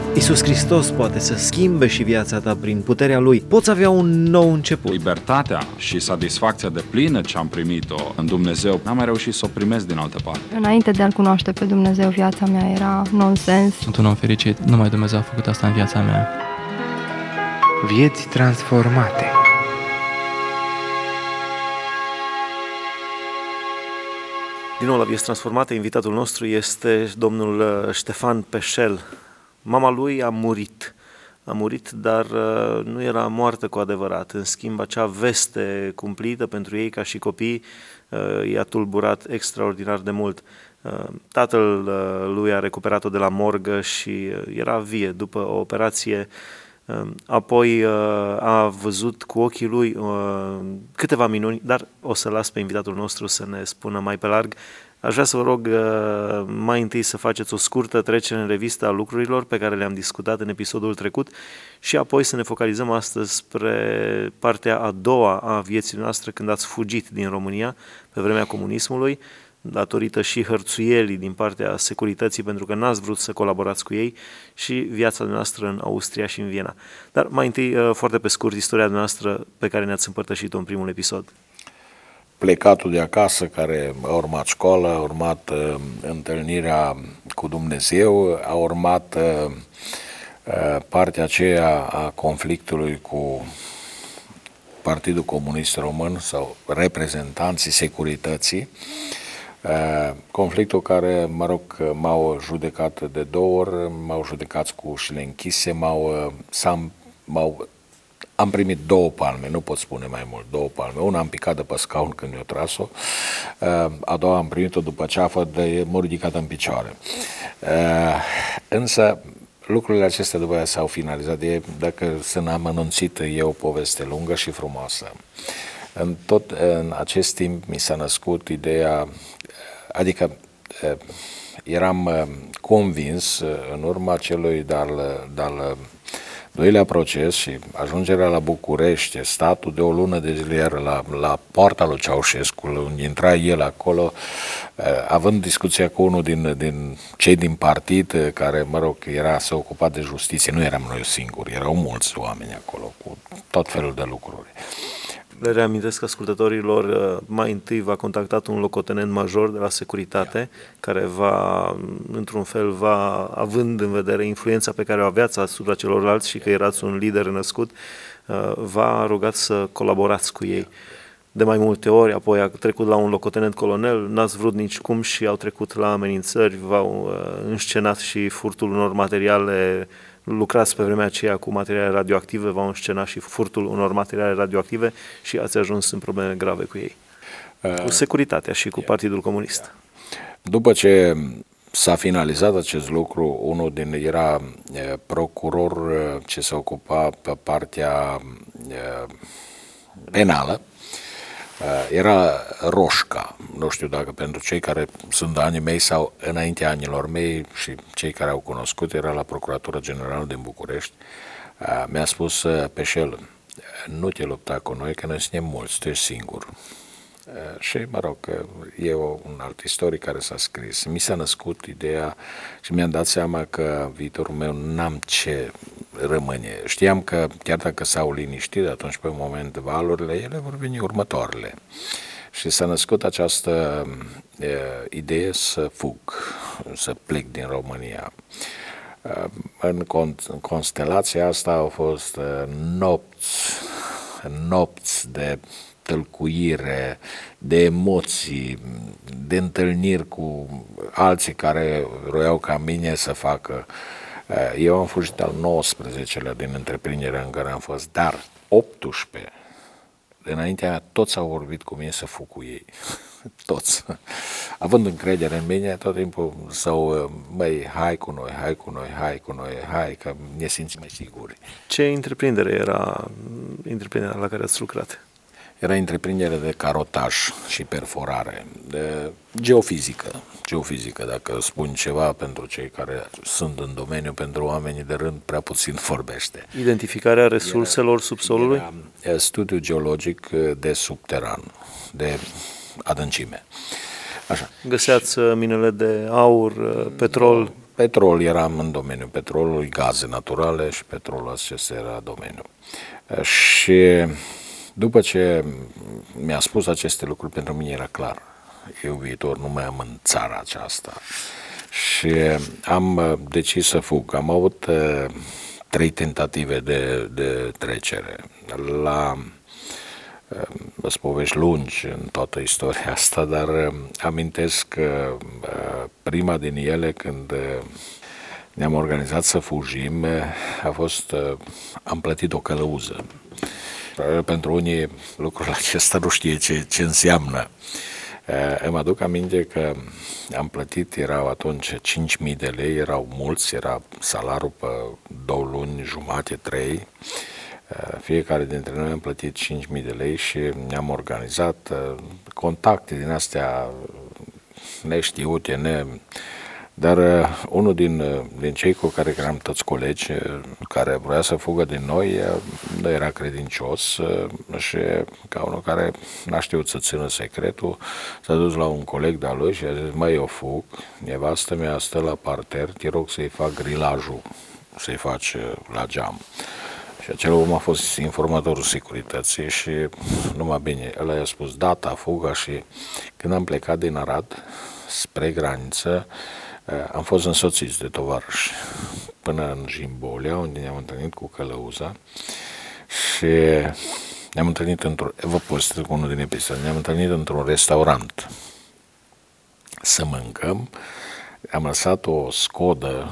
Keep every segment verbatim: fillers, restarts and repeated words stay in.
Iisus Hristos poate să schimbe și viața ta prin puterea Lui. Poți avea un nou început. Libertatea și satisfacția deplină ce am primit-o în Dumnezeu, n-am mai reușit să o primesc din altă parte. Înainte de a-L cunoaște pe Dumnezeu, viața mea era nonsens. Sunt un om fericit, numai Dumnezeu a făcut asta în viața mea. Vieți transformate. Din nou la Vieți Transformate, invitatul nostru este domnul Ștefan Peșel. Mama lui a murit, a murit, dar nu era moartă cu adevărat. În schimb, acea veste cumplită pentru ei ca și copii i-a tulburat extraordinar de mult. Tatăl lui a recuperat-o de la morgă și era vie după o operație. Apoi a văzut cu ochii lui câteva minuni, dar o să las pe invitatul nostru să ne spună mai pe larg. Aș vrea să vă rog mai întâi să faceți o scurtă trecere în revistă a lucrurilor pe care le-am discutat în episodul trecut și apoi să ne focalizăm astăzi spre partea a doua a vieții noastre, când ați fugit din România pe vremea comunismului, datorită și hărțuielii din partea securității, pentru că n-ați vrut să colaborați cu ei, și viața noastră în Austria și în Viena. Dar mai întâi, foarte pe scurt, istoria noastră pe care ne-ați împărtășit-o în primul episod. Plecatul de acasă, care a urmat școală, a urmat uh, întâlnirea cu Dumnezeu, a urmat uh, partea aceea a conflictului cu Partidul Comunist Român sau reprezentanții securității, uh, conflictul care, mă rog, m-au judecat de două ori, m-au judecat cu ușile închise, m-au, s-am, m-au Am primit două palme, nu pot spune mai mult, două palme. Una am picat de pe scaun când mi-o tras-o, a doua am primit-o după ceafă de m-a ridicat în picioare. Însă lucrurile acestea după aia s-au finalizat. E, dacă sunt amănunțit, e o poveste lungă și frumoasă. În tot în acest timp mi s-a născut ideea, adică eram convins în urma celui de-al, de-al doilea proces și ajungerea la București, statul de o lună de zile era la, la poarta lui Ceaușescu, unde intra el acolo, având discuția cu unul din, din cei din partid, care, mă rog, era să ocupa de justiție. Nu eram noi singuri, erau mulți oameni acolo, cu tot felul de lucruri. Le reamintesc ascultătorilor, mai întâi v-a contactat un locotenent major de la securitate, care va, într-un fel, va, având în vedere influența pe care o aveați asupra celorlalți și că erați un lider născut, v-a rugat să colaborați cu ei. De mai multe ori, apoi a trecut la un locotenent colonel, n-ați vrut nici cum și au trecut la amenințări, v-au înscenat și furtul unor materiale. Lucrați pe vremea aceea cu materiale radioactive, v-au înscenat și furtul unor materiale radioactive și ați ajuns în probleme grave cu ei. Cu securitatea și cu Partidul Comunist. După ce s-a finalizat acest lucru, unul din era procuror ce se ocupa pe partea penală, era Roșca. Nu știu dacă pentru cei care sunt de anii mei sau înaintea anilor mei și cei care au cunoscut, era la Procuratura Generală din București. Mi-a spus: Peșel, nu te lupta cu noi, că noi suntem mulți, tu ești singur. Și, mă rog, e un alt istoric care s-a scris. Mi s-a născut ideea și mi-am dat seama că viitorul meu n-am ce rămâne. Știam că chiar dacă s-au liniștit atunci pe moment valurile, ele vor veni următoarele. Și s-a născut această e, idee să fug, să plec din România. În, con- în constelația asta au fost nopți, nopți de tălcuire, de emoții, de întâlniri cu alții care vroiau ca mine să facă. Eu am fugit al nouăsprezecelea din întreprinderea în care am fost, dar optsprezece, înaintea mea, toți au vorbit cu mine să fug cu ei. Toți. Având încredere în mine, tot timpul sau măi, hai cu noi, hai cu noi, hai cu noi, hai, că ne simțim mai siguri. Ce întreprindere era întreprinderea la care ați lucrat? Era întreprindere de carotaj și perforare, de geofizică. Geofizică, dacă spun ceva pentru cei care sunt în domeniu, pentru oamenii de rând, prea puțin vorbește. Identificarea resurselor era, subsolului? Era studiu geologic de subteran, de adâncime. Așa. Găseați minele de aur, petrol? petrol, eram în domeniul petrolului, gaze naturale și petrolul acesta era domeniul. Și după ce mi-a spus aceste lucruri, pentru mine era clar. Eu viitor nu mai am în țara aceasta. Și am decis să fug. Am avut uh, trei tentative de, de trecere. La uh, vă povești lungi în toată istoria asta, dar uh, amintesc că uh, prima din ele, când uh, ne-am organizat să fugim, uh, a fost, uh, am plătit o călăuză. Pentru unii lucrul acesta nu știe ce, ce înseamnă. Îmi aduc aminte că am plătit, erau atunci cinci mii de lei, erau mulți, era salariul pe două luni, jumate, trei. Fiecare dintre noi am plătit cinci mii de lei și ne-am organizat contacte din astea neștiute, ne... Dar uh, unul din, uh, din cei cu care eram toți colegi, uh, care vrea să fugă din noi, uh, nu era credincios uh, și ca unul care n-a știut să țină secretul, s-a dus la un coleg de-a lui și a zis: măi, eu fug, nevastă mea stă la parter, te rog să-i fac grilajul, să-i faci uh, la geam. Și acel om a fost informatorul securității și numai bine, el i-a spus data, fuga și când am plecat din Arad spre graniță, am fost însoțiți de tovarăși până în Jimbolia, unde ne-am întâlnit cu călăuza și ne-am întâlnit într-un, vă povestesc cu unul din episod, ne-am întâlnit într-un restaurant să mâncăm, am lăsat o Skodă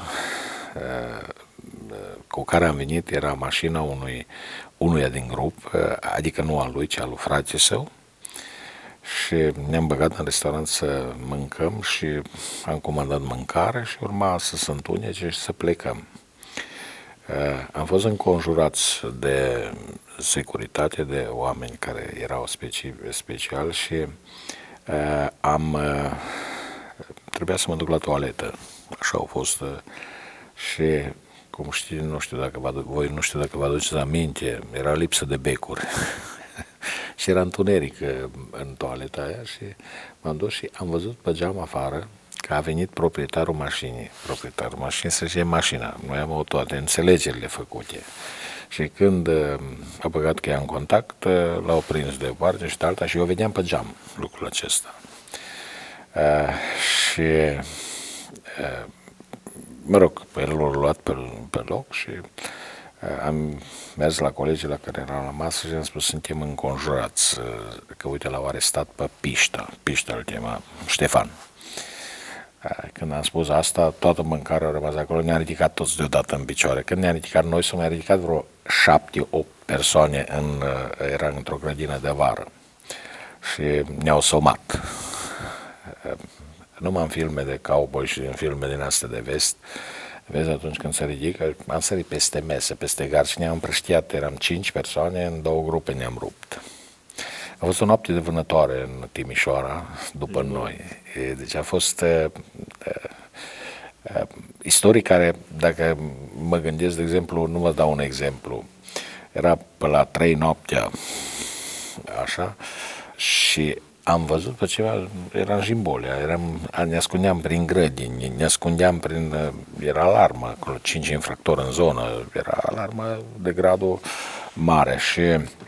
cu care am venit, era mașina unui, unuia din grup, adică nu al lui, ci al lui frate său. Și ne-am băgat în restaurant să mâncăm și am comandat mâncare și urma să se întunece și să plecăm. Am fost înconjurați de securitate, de oameni care erau speci special și am trebuia să mă duc la toaletă. Așa au fost și, cum știi, nu știu dacă vă, voi nu știu dacă vă aduceți aminte, era lipsă de becuri. Și era întuneric în toaleta aia și m-am dus și am văzut pe geam afară că a venit proprietarul mașinii. Proprietarul mașinii să-și ia mașina. Noi am avut toate înțelegerile făcute. Și când a băgat că ea în contact, l-au prins de o parte și de alta și eu vedeam pe geam lucrul acesta. Uh, și uh, mă rog, el l-a luat pe, pe loc și am mers la colegii la care eram la masă și am spus: suntem înconjurați, că uite, l-au arestat pe Pișta, Pișta îl chema, Ștefan. Când am spus asta, toată mâncarea a rămas acolo, ne-a ridicat toți deodată în picioare. Când ne-a ridicat noi, s-au mai ridicat vreo șapte, opt persoane, în, era într-o grădină de vară și ne-au somat. Numai în filme de cowboy și în filme din astea de vest, vezi, atunci când se ridică, am sărit peste mese, peste gard și ne-am împrăștiat, eram cinci persoane, în două grupe ne-am rupt. A fost o noapte de vânătoare în Timișoara, după mm. noi. Deci a fost uh, uh, istorii care, dacă mă gândesc, de exemplu, nu vă dau un exemplu, era pe la trei noaptea, așa, și am văzut pe ceva, era în Jimbolia, eram, ne ascundeam prin grădini, ne ascundeam prin, era alarmă, acolo cinci infractori în zonă, era alarmă de gradul mare și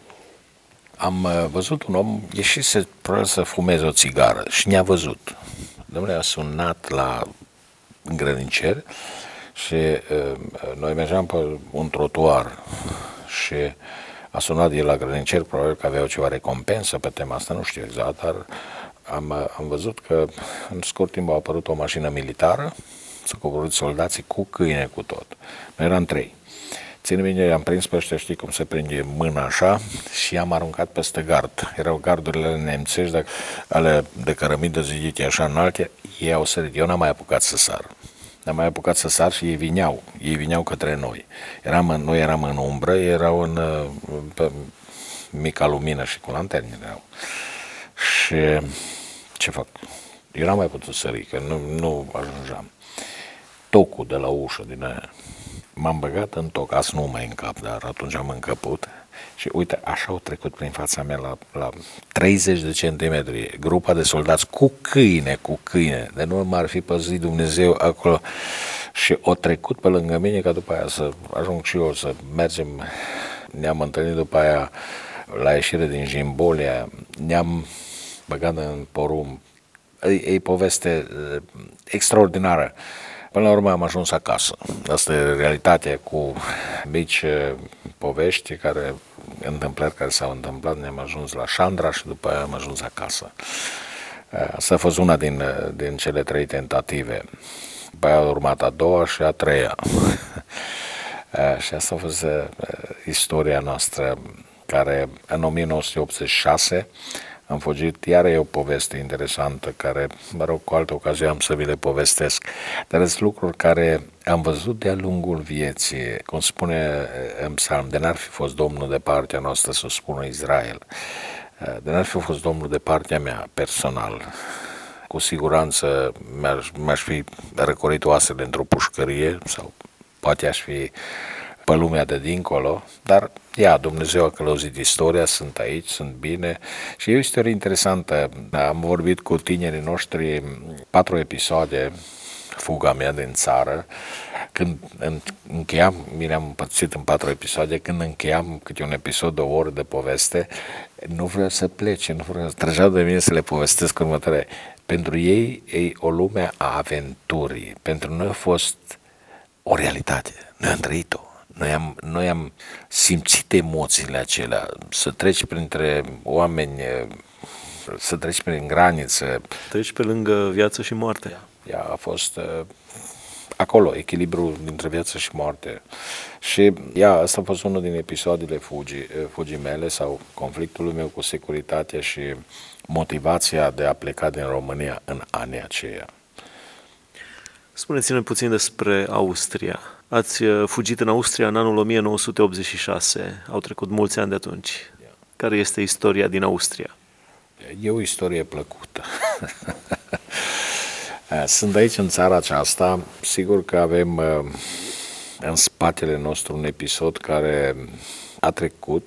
am văzut un om, ieșise probabil să fumeze o țigară și ne-a văzut. Dom'le, a sunat la îngrădinicer și uh, noi mergeam pe un trotuar și a sunat el la grădinicer, probabil că aveau ceva recompensă pe tema asta, nu știu exact, dar am, am văzut că în scurt timp a apărut o mașină militară, s-au coborât soldații cu câine, cu tot. Noi eram trei. Ține bine, i-am prins pe ăștia, știi cum se prinde mâna așa, și i-am aruncat peste gard. Erau gardurile nemțești, de, ale de cărămidă zidite așa înalte, ei au sărit. Eu n-am mai apucat să sar. N-am mai apucat să sar și ei vineau. Ei vineau către noi. Eram în, noi eram în umbră, ei erau în pe mica lumină și cu lanterne erau. Și ce fac? Eu n-am mai putut sări, că nu, nu ajungeam. Tocul de la ușă din aia. M-am băgat în toc, azi nu mai încap, dar atunci am încăput și uite, așa au trecut prin fața mea la, la treizeci de centimetri, grupa de soldați cu câine, cu câine, de nu m-ar fi păzit Dumnezeu acolo Și o trecut pe lângă mine ca după aia să ajung și eu să mergem. Ne-am întâlnit după aia la ieșire din Jimbolia, ne-am băgat în porumb. E, e poveste extraordinară. Până la urmă am ajuns acasă. Asta e realitatea cu mici povești, care, întâmplări care s-au întâmplat. Ne-am ajuns la Șandra și după aia am ajuns acasă. Asta a fost una din, din cele trei tentative. După aia a urmat a doua și a treia. Și asta a fost istoria noastră, care în o mie nouă sute optzeci și șase am fugit. Iar e o poveste interesantă care, mă rog, cu altă ocazie am să vi le povestesc. Dar sunt lucruri care am văzut de-a lungul vieții. Cum spune în psalm, de n-ar fi fost Domnul de partea noastră, să spună Israel. De n-ar fi fost Domnul de partea mea, personal. Cu siguranță mi-aș, mi-aș fi răcorit oasele într-o pușcărie sau poate aș fi pe lumea de dincolo, dar ia, Dumnezeu a călăuzit istoria, sunt aici, sunt bine și e o istorie interesantă. Am vorbit cu tinerii noștri patru episoade, fuga mea din țară, când încheiam, bine am împărțit în patru episoade, când încheiam câte un episod de o oră de poveste, nu vreau să plece, nu vreau să trăgeau de mine să le povestesc următoarea. Pentru ei e o lume a aventurii, pentru noi a fost o realitate, noi am trăit-o. Noi am, noi am simțit emoțiile acelea, să treci printre oameni, să treci prin graniță. Treci pe lângă viață și moarte. Ea a fost uh, acolo, echilibrul dintre viață și moarte. Și ea, asta a fost unul din episoadele fugii, fugii mele sau conflictului meu cu securitatea și motivația de a pleca din România în anii aceia. Spuneți-ne puțin despre Austria. Ați fugit în Austria în anul o mie nouă sute optzeci și șase. Au trecut mulți ani de atunci. Care este istoria din Austria? E o istorie plăcută. Sunt aici în țara aceasta. Sigur că avem în spatele nostru un episod care a trecut.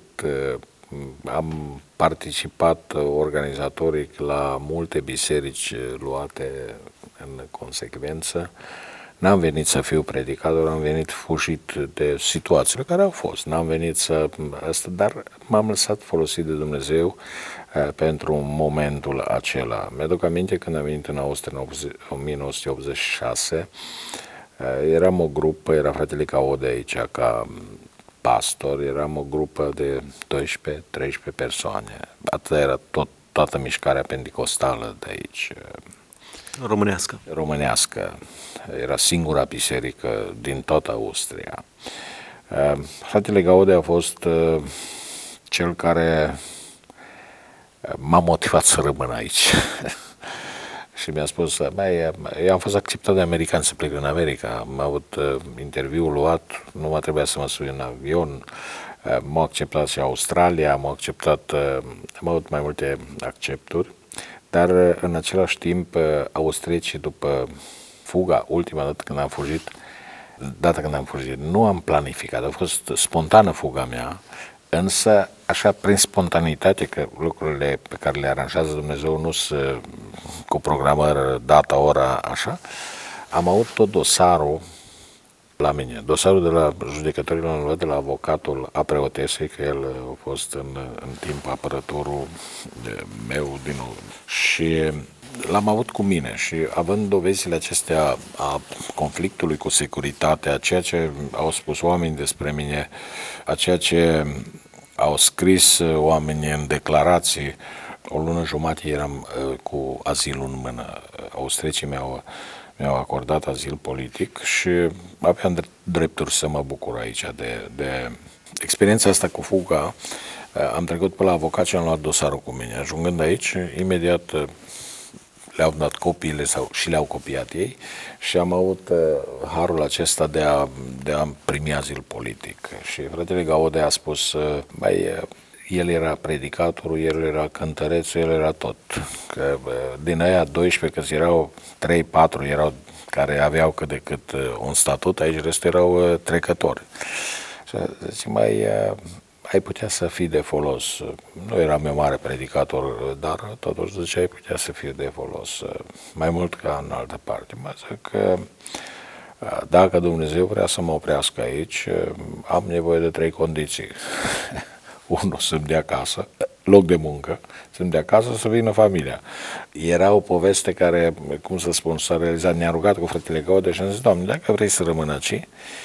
Am participat organizatoric la multe biserici luate în consecvență. N-am venit să fiu predicator, am venit fugit de situațiile care au fost. N-am venit să... Asta, dar m-am lăsat folosit de Dumnezeu uh, pentru momentul acela. Mi-aduc aminte când am venit în Austria în o mie nouă sute optzeci și șase, uh, eram o grupă, era fratele Caode aici ca pastor, eram o grupă de doisprezece treisprezece persoane. Atât era tot, toată mișcarea pentecostală de aici. Românească. Românească. Era singura biserică din toată Austria. Fratele Gaude a fost cel care m-a motivat să rămân aici. Și mi-a spus, băi, eu am fost acceptat de americani să plec în America, am avut interviul luat, nu mă trebuia să mă sui în avion, m-au acceptat și Australia, m-au acceptat, am avut mai multe accepturi. Dar în același timp, austriecii, după fuga, ultima dată când am fugit, data când am fugit, nu am planificat, a fost spontană fuga mea, însă, așa, prin spontanitate, că lucrurile pe care le aranjează Dumnezeu nu sunt cu programări, data, ora, așa, am avut tot dosarul la mine. Dosarul de la judecătorii l-am luat de la avocatul a preotesei, că el a fost în, în timp apărătorul meu din nou. Și l-am avut cu mine și având dovezile acestea a conflictului cu securitatea, a ceea ce au spus oamenii despre mine, a ceea ce au scris oamenii în declarații, o lună jumate eram cu azilul în mână. Austriecii mi-au mi-au acordat azil politic și aveam drepturi să mă bucur aici de, de experiența asta cu fuga. Am trecut pe la avocat și am luat dosarul cu mine. Ajungând aici, imediat le-au dat copiile sau și le-au copiat ei și am avut harul acesta de a, de a primi azil politic. Și fratele Gaude a spus, băi, el era predicatorul, el era cântărețul, el era tot. Că din aia doisprezece, că erau trei patru erau care aveau cât de cât un statut, aici restul erau trecători. Și zice, mai ai putea să fii de folos. Nu eram eu mare predicator, dar totuși zice, ai putea să fii de folos. Mai mult ca în altă parte. Mă zic că Dacă Dumnezeu vrea să mă oprească aici, am nevoie de trei condiții. Unu, să-mi dea casă, loc de muncă, să-mi dea casă, să vină familia. Era o poveste care, cum să spun, s-a realizat, ne-a rugat cu fratele Gaude și am zis, Doamne, dacă vrei să rămân aici,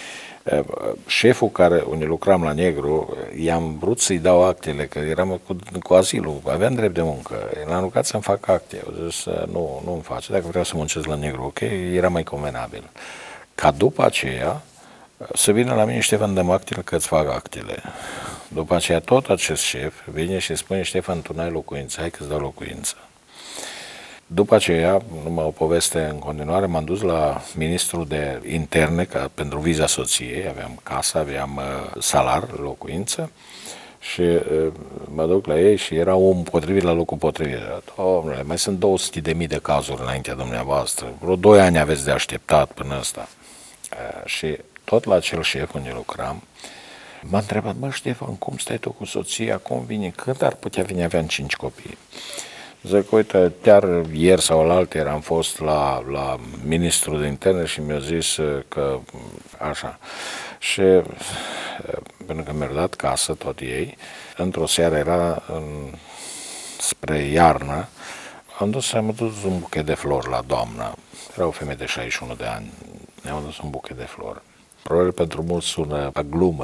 șeful care, unde lucram la Negru, i-am vrut să-i dau actele, că eram cu, cu azilul, aveam drept de muncă, l-am rugat să-mi fac acte, eu zis, nu, nu-mi face, dacă vreau să muncesc la Negru, ok, era mai convenabil. Ca după aceea, să vină la mine Ștefan, dă-mi actele că îți fac actele. După aceea tot acest șef vine și spune, Ștefan, tu n-ai locuință, hai că-ți dau locuință. După aceea, numai o poveste în continuare, m-am dus la ministrul de interne ca pentru viza soției, aveam casă, aveam uh, salar, locuință și uh, mă duc la ei și era om potrivit la locul potrivit. Domnule, mai sunt două sute de mii de cazuri înaintea dumneavoastră, vreo doi ani aveți de așteptat până ăsta. Uh, și tot la acel șef unde lucram, m-a întrebat, bă, Ștefan, cum stai tu cu soția, cum vine, când ar putea veni, aveam cinci copii. Zic, uite, chiar ieri sau alaltă am fost la, la ministrul de interne și mi-a zis că așa. Și pentru că mi-au dat casă tot ei, într-o seară era în, spre iarnă, am dus să-mi dus un buchet de flori la doamna. Era o femeie de șaizeci și unu de ani, ne-am dus un buchet de flori. Probabil pentru mulți sună a glumă.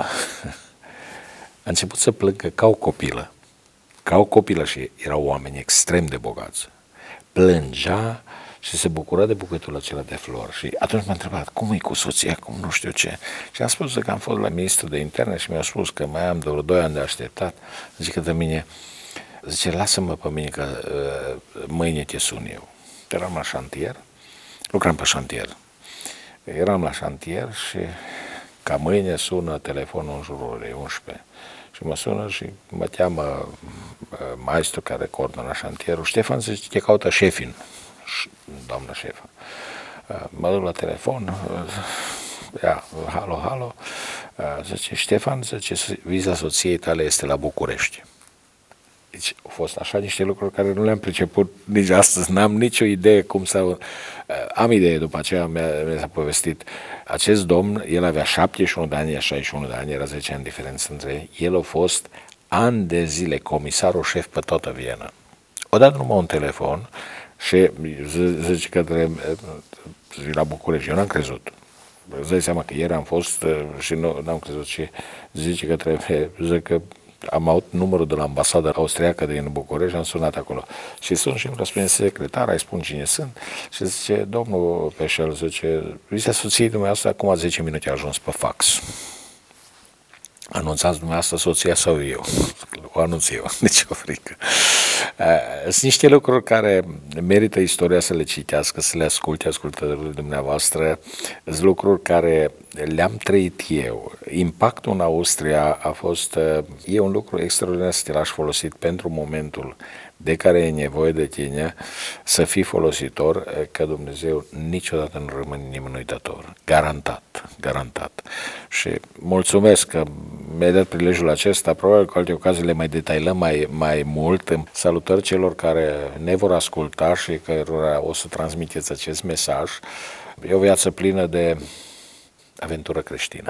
A început să plângă ca o copilă. Ca o copilă și erau oameni extrem de bogați. Plângea și se bucura de buchetul acela de flori. Și atunci m-a întrebat, cum e cu soția, cum nu știu ce. Și am spus că am fost la ministrul de interne și mi-a spus că mai am de vreo doi ani de așteptat. Zice de mine, zice, lasă-mă pe mine că uh, mâine te sun eu. Eram la șantier, lucram pe șantier. Eram la șantier și ca mâine sună telefonul în jurul orei unsprezece. Și mă sună și mă cheamă maestru care coordona șantierul. Ștefan, zice, te caută șefin, doamna șefă. Mă duc la telefon, ia, halo, halo, zice, Ștefan, zice, viza soției tale este la București. Deci au fost așa niște lucruri care nu le-am priceput nici astăzi, n-am nicio idee cum să... Am idee, după aceea mi-a, mi-a povestit. Acest domn, el avea șaptezeci și unu de ani, ea șaizeci și unu de ani, era zece ani diferență între ei. El a fost ani de zile comisarul șef pe toată Viena. O dat numai un telefon și zice că la București. Eu n-am crezut. Îți dai seama că ieri am fost și nu n-am crezut și zice că trebuie, zice că am avut numărul de la ambasada austriacă din București, am sunat acolo. Și sun și îmi răspunde secretar, îi spun cine sunt și zice, domnul Peșel, zice, viza soției dumneavoastră acum zece minute a ajuns pe fax. Anunțați dumneavoastră soția sau eu? O anunț eu, nici o frică. Sunt niște lucruri care merită istoria să le citească, să le asculte ascultătorii dumneavoastră. Sunt lucruri care le-am trăit eu. Impactul în Austria a fost, e un lucru extraordinar să te lași folosit pentru momentul de care e nevoie de tine, să fii folositor, că Dumnezeu niciodată nu rămâne nimeni uitător. Garantat, garantat. Și mulțumesc că mi-ai dat prilejul acesta, probabil că alte ocazii le mai detailăm mai, mai mult. Salutări celor care ne vor asculta și cărora o să transmiteți acest mesaj. E o viață plină de aventură creștină.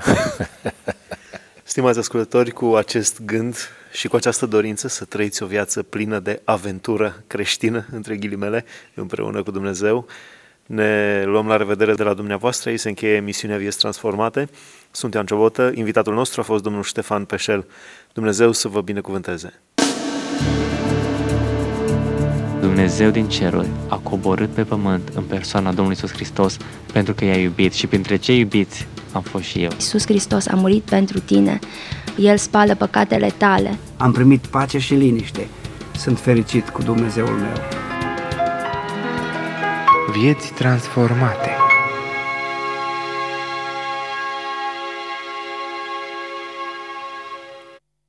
Stimați ascultători, cu acest gând și cu această dorință să trăiți o viață plină de aventură creștină, între ghilimele, împreună cu Dumnezeu, ne luăm la revedere de la dumneavoastră. Aici se încheie emisiunea Vieți Transformate. Sunt Ioan Ciobotă, invitatul nostru a fost domnul Ștefan Peșel. Dumnezeu să vă binecuvânteze! Dumnezeu din ceruri a coborât pe pământ în persoana Domnului Iisus Hristos pentru că i-a iubit și printre cei iubiți am fost și eu. Iisus Hristos a murit pentru tine, El spală păcatele tale. Am primit pace și liniște, sunt fericit cu Dumnezeul meu. Vieți transformate.